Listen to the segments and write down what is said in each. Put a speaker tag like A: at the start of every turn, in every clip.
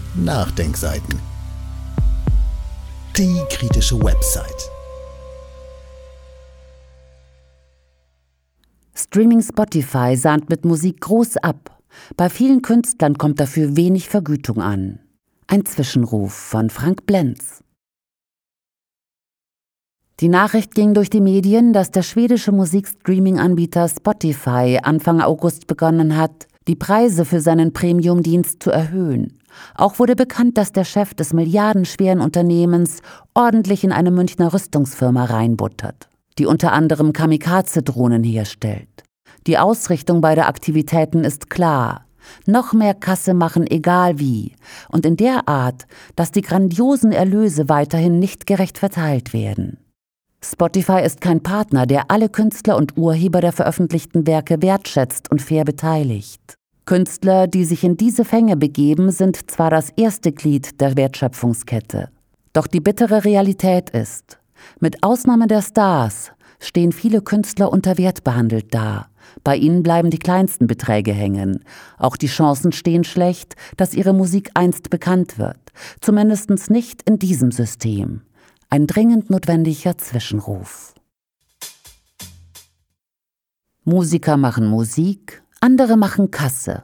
A: Nachdenkseiten. Die kritische Website.
B: Streaming Spotify sahnt mit Musik groß ab. Bei vielen Künstlern kommt dafür wenig Vergütung an. Ein Zwischenruf von Frank Blenz. Die Nachricht ging durch die Medien, dass der schwedische Musikstreaming-Anbieter Spotify Anfang August begonnen hat, die Preise für seinen Premium-Dienst zu erhöhen. Auch wurde bekannt, dass der Chef des milliardenschweren Unternehmens ordentlich in eine Münchner Rüstungsfirma reinbuttert, die unter anderem Kamikaze-Drohnen herstellt. Die Ausrichtung beider Aktivitäten ist klar. Noch mehr Kasse machen, egal wie. Und in der Art, dass die grandiosen Erlöse weiterhin nicht gerecht verteilt werden. Spotify ist kein Partner, der alle Künstler und Urheber der veröffentlichten Werke wertschätzt und fair beteiligt. Künstler, die sich in diese Fänge begeben, sind zwar das erste Glied der Wertschöpfungskette. Doch die bittere Realität ist, mit Ausnahme der Stars stehen viele Künstler unter Wert behandelt da. Bei ihnen bleiben die kleinsten Beträge hängen. Auch die Chancen stehen schlecht, dass ihre Musik einst bekannt wird. Zumindest nicht in diesem System. Ein dringend notwendiger Zwischenruf. Musiker machen Musik, andere machen Kasse.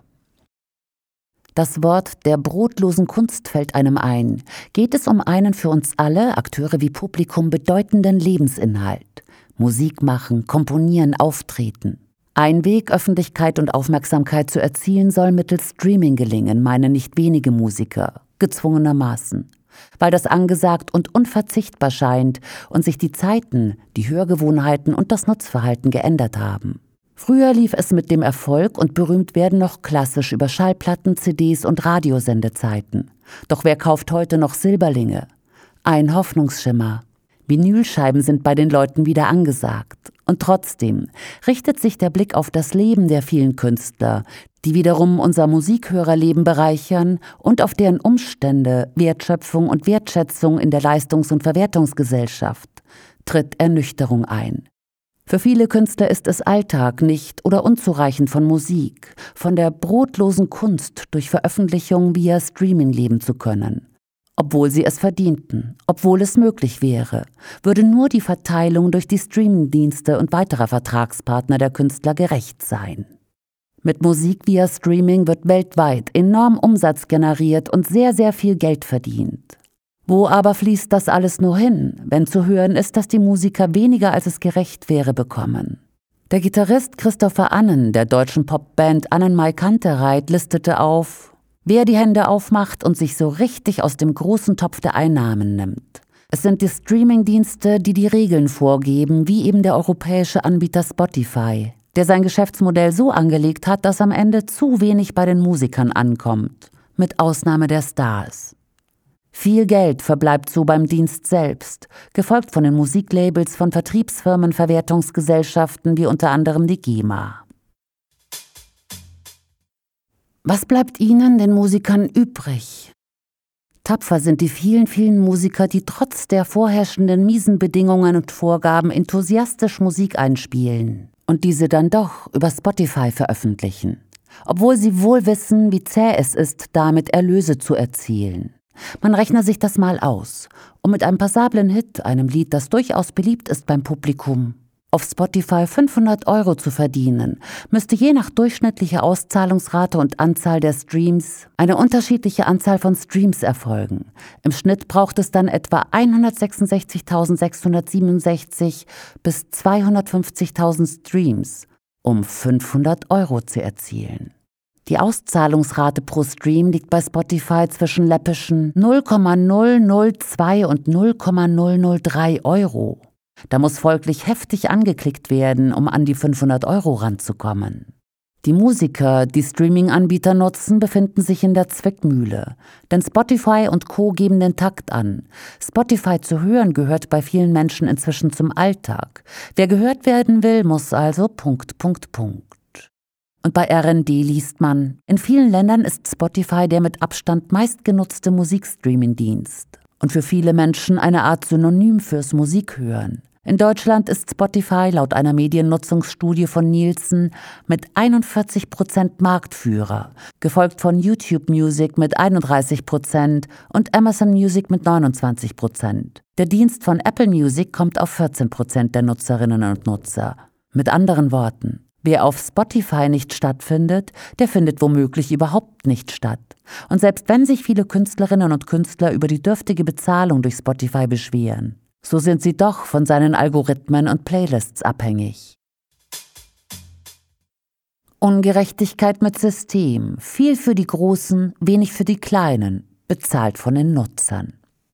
B: Das Wort der brotlosen Kunst fällt einem ein. Geht es um einen für uns alle, Akteure wie Publikum, bedeutenden Lebensinhalt. Musik machen, komponieren, auftreten. Ein Weg, Öffentlichkeit und Aufmerksamkeit zu erzielen, soll mittels Streaming gelingen, meinen nicht wenige Musiker, gezwungenermaßen. Weil das angesagt und unverzichtbar scheint und sich die Zeiten, die Hörgewohnheiten und das Nutzverhalten geändert haben. Früher lief es mit dem Erfolg und Berühmtwerden noch klassisch über Schallplatten, CDs und Radiosendezeiten. Doch wer kauft heute noch Silberlinge? Ein Hoffnungsschimmer. Vinylscheiben sind bei den Leuten wieder angesagt. Und trotzdem richtet sich der Blick auf das Leben der vielen Künstler, die wiederum unser Musikhörerleben bereichern und auf deren Umstände, Wertschöpfung und Wertschätzung in der Leistungs- und Verwertungsgesellschaft, tritt Ernüchterung ein. Für viele Künstler ist es Alltag, nicht oder unzureichend von Musik, von der brotlosen Kunst durch Veröffentlichung via Streaming leben zu können. Obwohl sie es verdienten, obwohl es möglich wäre, würde nur die Verteilung durch die Streamingdienste und weiterer Vertragspartner der Künstler gerecht sein. Mit Musik via Streaming wird weltweit enorm Umsatz generiert und sehr, sehr viel Geld verdient. Wo aber fließt das alles nur hin, wenn zu hören ist, dass die Musiker weniger als es gerecht wäre bekommen? Der Gitarrist Christopher Annen der deutschen Popband Annenmai Kantereit listete auf: Wer die Hände aufmacht und sich so richtig aus dem großen Topf der Einnahmen nimmt. Es sind die Streamingdienste, die die Regeln vorgeben, wie eben der europäische Anbieter Spotify, der sein Geschäftsmodell so angelegt hat, dass am Ende zu wenig bei den Musikern ankommt, mit Ausnahme der Stars. Viel Geld verbleibt so beim Dienst selbst, gefolgt von den Musiklabels, von Vertriebsfirmen, Verwertungsgesellschaften wie unter anderem die GEMA. Was bleibt ihnen, den Musikern, übrig? Tapfer sind die vielen, vielen Musiker, die trotz der vorherrschenden miesen Bedingungen und Vorgaben enthusiastisch Musik einspielen und diese dann doch über Spotify veröffentlichen, obwohl sie wohl wissen, wie zäh es ist, damit Erlöse zu erzielen. Man rechne sich das mal aus, um mit einem passablen Hit, einem Lied, das durchaus beliebt ist beim Publikum, auf Spotify 500 € zu verdienen, müsste je nach durchschnittlicher Auszahlungsrate und Anzahl der Streams eine unterschiedliche Anzahl von Streams erfolgen. Im Schnitt braucht es dann etwa 166.667 bis 250.000 Streams, um 500 € zu erzielen. Die Auszahlungsrate pro Stream liegt bei Spotify zwischen läppischen 0,002 und 0,003 €. Da muss folglich heftig angeklickt werden, um an die 500 € ranzukommen. Die Musiker, die Streaming-Anbieter nutzen, befinden sich in der Zwickmühle. Denn Spotify und Co. geben den Takt an. Spotify zu hören gehört bei vielen Menschen inzwischen zum Alltag. Wer gehört werden will, muss also ... Und bei RND liest man: In vielen Ländern ist Spotify der mit Abstand meistgenutzte Musikstreaming-Dienst und für viele Menschen eine Art Synonym fürs Musikhören. In Deutschland ist Spotify laut einer Mediennutzungsstudie von Nielsen mit 41% Marktführer, gefolgt von YouTube Music mit 31% und Amazon Music mit 29%. Der Dienst von Apple Music kommt auf 14% der Nutzerinnen und Nutzer. Mit anderen Worten: Wer auf Spotify nicht stattfindet, der findet womöglich überhaupt nicht statt. Und selbst wenn sich viele Künstlerinnen und Künstler über die dürftige Bezahlung durch Spotify beschweren, so sind sie doch von seinen Algorithmen und Playlists abhängig. Ungerechtigkeit mit System, viel für die Großen, wenig für die Kleinen, bezahlt von den Nutzern.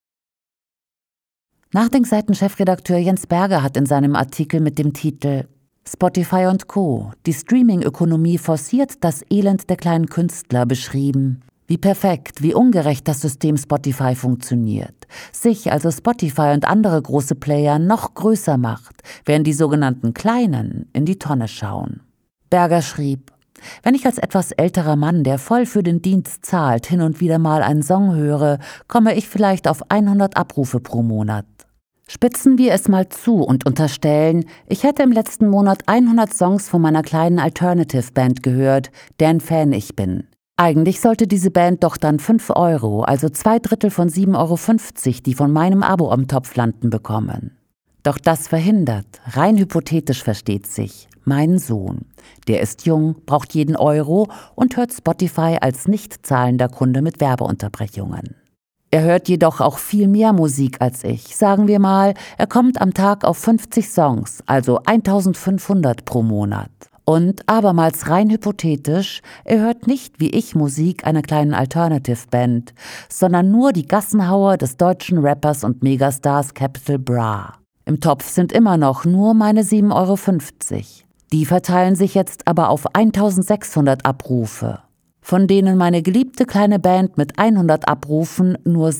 B: Nachdenkseiten-Chefredakteur Jens Berger hat in seinem Artikel mit dem Titel Spotify und Co. Die Streaming-Ökonomie forciert das Elend der kleinen Künstler beschrieben. Wie perfekt, wie ungerecht das System Spotify funktioniert. Sich, also Spotify und andere große Player, noch größer macht, während die sogenannten Kleinen in die Tonne schauen. Berger schrieb: Wenn ich als etwas älterer Mann, der voll für den Dienst zahlt, hin und wieder mal einen Song höre, komme ich vielleicht auf 100 Abrufe pro Monat. Spitzen wir es mal zu und unterstellen, ich hätte im letzten Monat 100 Songs von meiner kleinen Alternative-Band gehört, deren Fan ich bin. Eigentlich sollte diese Band doch dann 5 €, also 2/3 von 7,50 €, die von meinem Abo am Topf landen, bekommen. Doch das verhindert, rein hypothetisch versteht sich, mein Sohn. Der ist jung, braucht jeden Euro und hört Spotify als nicht zahlender Kunde mit Werbeunterbrechungen. Er hört jedoch auch viel mehr Musik als ich. Sagen wir mal, er kommt am Tag auf 50 Songs, also 1500 pro Monat. Und abermals rein hypothetisch, er hört nicht wie ich Musik einer kleinen Alternative-Band, sondern nur die Gassenhauer des deutschen Rappers und Megastars Capital Bra. Im Topf sind immer noch nur meine 7,50 €. Die verteilen sich jetzt aber auf 1600 Abrufe, von denen meine geliebte kleine Band mit 100 Abrufen nur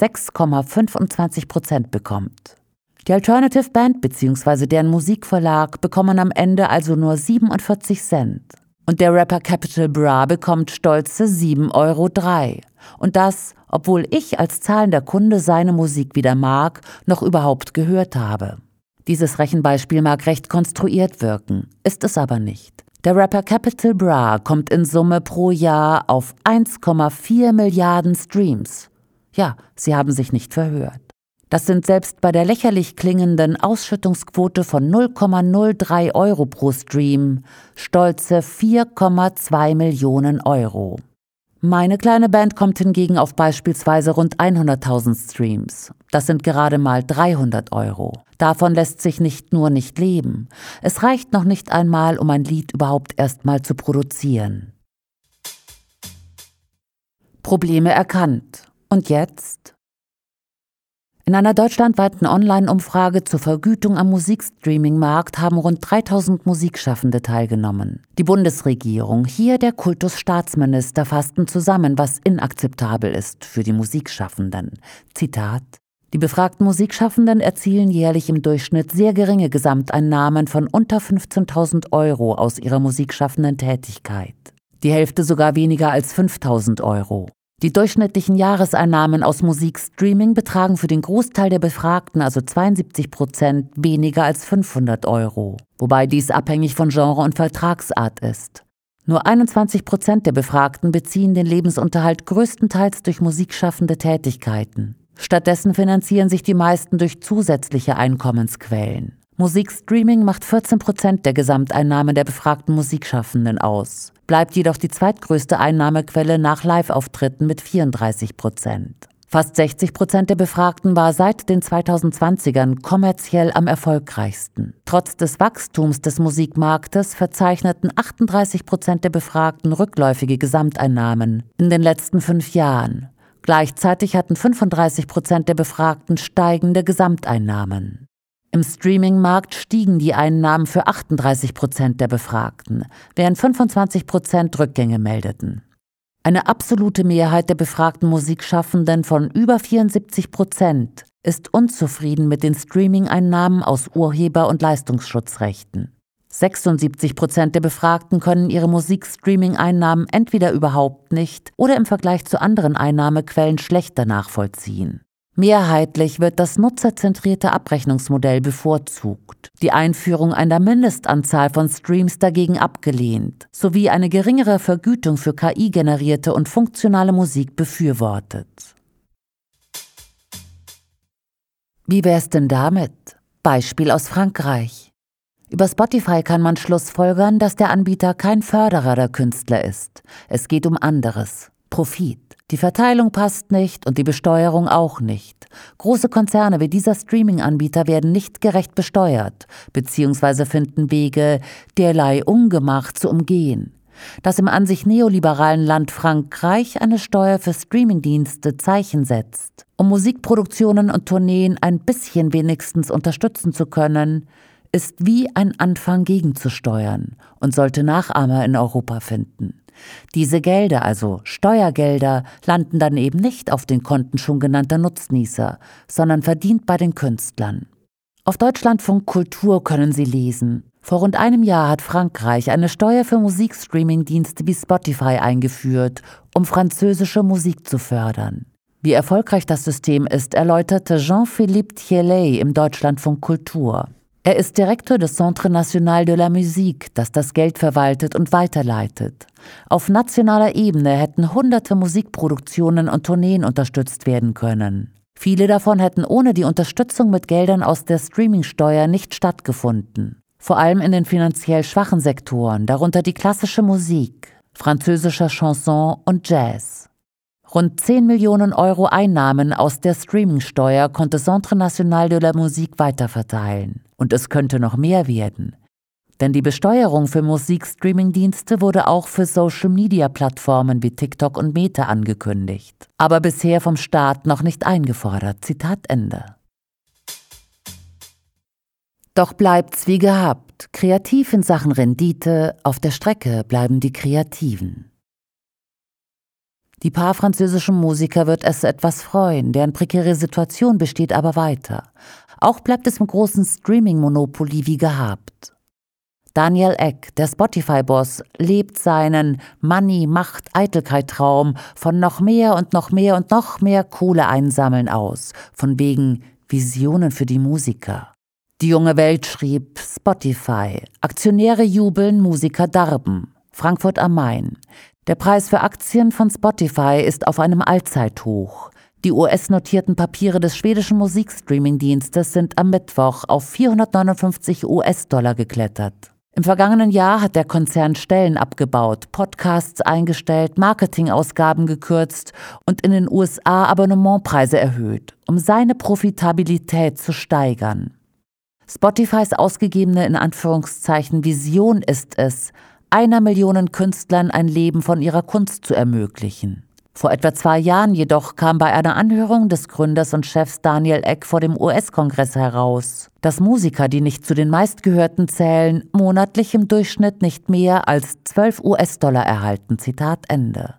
B: 6,25% bekommt. Die Alternative Band bzw. deren Musikverlag bekommen am Ende also nur 47 Cent. Und der Rapper Capital Bra bekommt stolze 7,03 €. Und das, obwohl ich als zahlender Kunde seine Musik weder mag, noch überhaupt gehört habe. Dieses Rechenbeispiel mag recht konstruiert wirken, ist es aber nicht. Der Rapper Capital Bra kommt in Summe pro Jahr auf 1,4 Milliarden Streams. Ja, Sie haben sich nicht verhört. Das sind selbst bei der lächerlich klingenden Ausschüttungsquote von 0,03 € pro Stream stolze 4,2 Millionen €. Meine kleine Band kommt hingegen auf beispielsweise rund 100.000 Streams. Das sind gerade mal 300 €. Davon lässt sich nicht nur nicht leben. Es reicht noch nicht einmal, um ein Lied überhaupt erst mal zu produzieren. Probleme erkannt. Und jetzt? In einer deutschlandweiten Online-Umfrage zur Vergütung am Musikstreaming-Markt haben rund 3000 Musikschaffende teilgenommen. Die Bundesregierung, hier der Kultusstaatsminister, fassten zusammen, was inakzeptabel ist für die Musikschaffenden. Zitat: Die befragten Musikschaffenden erzielen jährlich im Durchschnitt sehr geringe Gesamteinnahmen von unter 15.000 € aus ihrer musikschaffenden Tätigkeit. Die Hälfte sogar weniger als 5.000 €. Die durchschnittlichen Jahreseinnahmen aus Musikstreaming betragen für den Großteil der Befragten, also 72%, weniger als 500 €, wobei dies abhängig von Genre und Vertragsart ist. Nur 21% der Befragten beziehen den Lebensunterhalt größtenteils durch musikschaffende Tätigkeiten. Stattdessen finanzieren sich die meisten durch zusätzliche Einkommensquellen. Musikstreaming macht 14% der Gesamteinnahmen der befragten Musikschaffenden aus, bleibt jedoch die zweitgrößte Einnahmequelle nach Live-Auftritten mit 34%. Fast 60% der Befragten war seit den 2020ern kommerziell am erfolgreichsten. Trotz des Wachstums des Musikmarktes verzeichneten 38% der Befragten rückläufige Gesamteinnahmen in den letzten 5 Jahren. Gleichzeitig hatten 35% der Befragten steigende Gesamteinnahmen. Im Streaming-Markt stiegen die Einnahmen für 38% der Befragten, während 25% Rückgänge meldeten. Eine absolute Mehrheit der befragten Musikschaffenden von über 74% ist unzufrieden mit den Streaming-Einnahmen aus Urheber- und Leistungsschutzrechten. 76% der Befragten können ihre Musikstreaming-Einnahmen entweder überhaupt nicht oder im Vergleich zu anderen Einnahmequellen schlechter nachvollziehen. Mehrheitlich wird das nutzerzentrierte Abrechnungsmodell bevorzugt, die Einführung einer Mindestanzahl von Streams dagegen abgelehnt, sowie eine geringere Vergütung für KI-generierte und funktionale Musik befürwortet. Wie wär's denn damit? Beispiel aus Frankreich. Über Spotify kann man schlussfolgern, dass der Anbieter kein Förderer der Künstler ist. Es geht um anderes: Profit. Die Verteilung passt nicht und die Besteuerung auch nicht. Große Konzerne wie dieser Streaming-Anbieter werden nicht gerecht besteuert, beziehungsweise finden Wege, derlei Ungemach zu umgehen. Dass im an sich neoliberalen Land Frankreich eine Steuer für Streamingdienste Zeichen setzt, um Musikproduktionen und Tourneen ein bisschen wenigstens unterstützen zu können, ist wie ein Anfang gegenzusteuern und sollte Nachahmer in Europa finden. Diese Gelder, also Steuergelder, landen dann eben nicht auf den Konten schon genannter Nutznießer, sondern verdient bei den Künstlern. Auf Deutschlandfunk Kultur können Sie lesen: Vor rund einem Jahr hat Frankreich eine Steuer für Musikstreaming-Dienste wie Spotify eingeführt, um französische Musik zu fördern. Wie erfolgreich das System ist, erläuterte Jean-Philippe Thiellet im Deutschlandfunk Kultur. Er ist Direktor des Centre National de la Musique, das das Geld verwaltet und weiterleitet. Auf nationaler Ebene hätten hunderte Musikproduktionen und Tourneen unterstützt werden können. Viele davon hätten ohne die Unterstützung mit Geldern aus der Streamingsteuer nicht stattgefunden. Vor allem in den finanziell schwachen Sektoren, darunter die klassische Musik, französischer Chanson und Jazz. Rund 10 Millionen Euro Einnahmen aus der Streamingsteuer konnte Centre National de la Musique weiterverteilen. Und es könnte noch mehr werden. Denn die Besteuerung für Musikstreaming-Dienste wurde auch für Social-Media-Plattformen wie TikTok und Meta angekündigt. Aber bisher vom Staat noch nicht eingefordert. Zitat Ende. Doch bleibt's wie gehabt. Kreativ in Sachen Rendite, auf der Strecke bleiben die Kreativen. Die paar französischen Musiker wird es etwas freuen, deren prekäre Situation besteht aber weiter. Auch bleibt es im großen Streaming-Monopoly wie gehabt. Daniel Ek, der Spotify-Boss, lebt seinen Money-Macht-Eitelkeit-Traum von noch mehr und noch mehr und noch mehr Kohle einsammeln aus, von wegen Visionen für die Musiker. Die junge Welt schrieb Spotify. Aktionäre jubeln, Musiker darben. Frankfurt am Main. Der Preis für Aktien von Spotify ist auf einem Allzeithoch. Die US-notierten Papiere des schwedischen Musikstreaming-Dienstes sind am Mittwoch auf 459 US-Dollar geklettert. Im vergangenen Jahr hat der Konzern Stellen abgebaut, Podcasts eingestellt, Marketingausgaben gekürzt und in den USA Abonnementpreise erhöht, um seine Profitabilität zu steigern. Spotifys ausgegebene in Anführungszeichen Vision ist es, 1 Million Künstlern ein Leben von ihrer Kunst zu ermöglichen. Vor etwa 2 Jahren jedoch kam bei einer Anhörung des Gründers und Chefs Daniel Ek vor dem US-Kongress heraus, dass Musiker, die nicht zu den meistgehörten zählen, monatlich im Durchschnitt nicht mehr als 12 US-Dollar erhalten. Zitat Ende.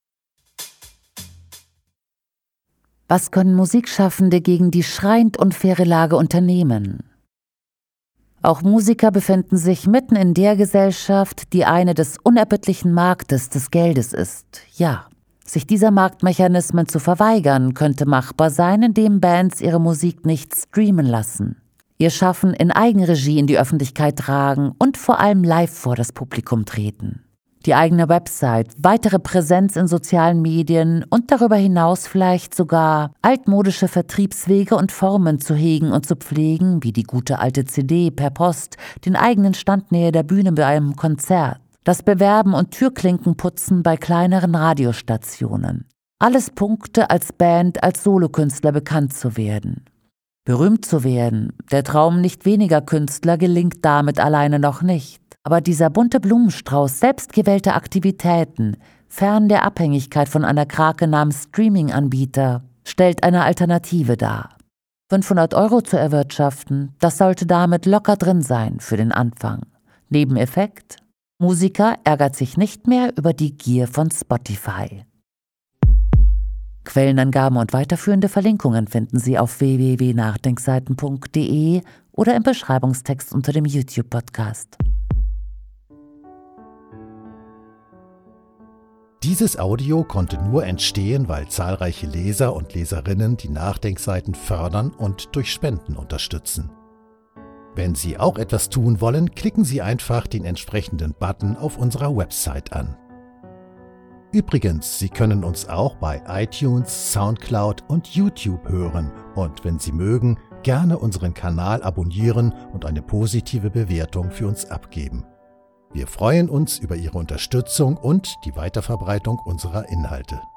B: Was können Musikschaffende gegen die schreiend unfaire Lage unternehmen? Auch Musiker befinden sich mitten in der Gesellschaft, die eine des unerbittlichen Marktes des Geldes ist. Ja. Sich dieser Marktmechanismen zu verweigern, könnte machbar sein, indem Bands ihre Musik nicht streamen lassen, ihr Schaffen in Eigenregie in die Öffentlichkeit tragen und vor allem live vor das Publikum treten. Die eigene Website, weitere Präsenz in sozialen Medien und darüber hinaus vielleicht sogar altmodische Vertriebswege und Formen zu hegen und zu pflegen, wie die gute alte CD per Post, den eigenen Stand nähe der Bühne bei einem Konzert. Das Bewerben und Türklinkenputzen bei kleineren Radiostationen. Alles Punkte, als Band, als Solokünstler bekannt zu werden. Berühmt zu werden, der Traum nicht weniger Künstler gelingt damit alleine noch nicht. Aber dieser bunte Blumenstrauß selbstgewählter Aktivitäten, fern der Abhängigkeit von einer Krake namens Streaming-Anbieter, stellt eine Alternative dar. 500 € zu erwirtschaften, das sollte damit locker drin sein für den Anfang. Nebeneffekt? Musiker ärgert sich nicht mehr über die Gier von Spotify. Quellenangaben und weiterführende Verlinkungen finden Sie auf www.nachdenkseiten.de oder im Beschreibungstext unter dem YouTube-Podcast.
A: Dieses Audio konnte nur entstehen, weil zahlreiche Leser und Leserinnen die Nachdenkseiten fördern und durch Spenden unterstützen. Wenn Sie auch etwas tun wollen, klicken Sie einfach den entsprechenden Button auf unserer Website an. Übrigens, Sie können uns auch bei iTunes, SoundCloud und YouTube hören und wenn Sie mögen, gerne unseren Kanal abonnieren und eine positive Bewertung für uns abgeben. Wir freuen uns über Ihre Unterstützung und die Weiterverbreitung unserer Inhalte.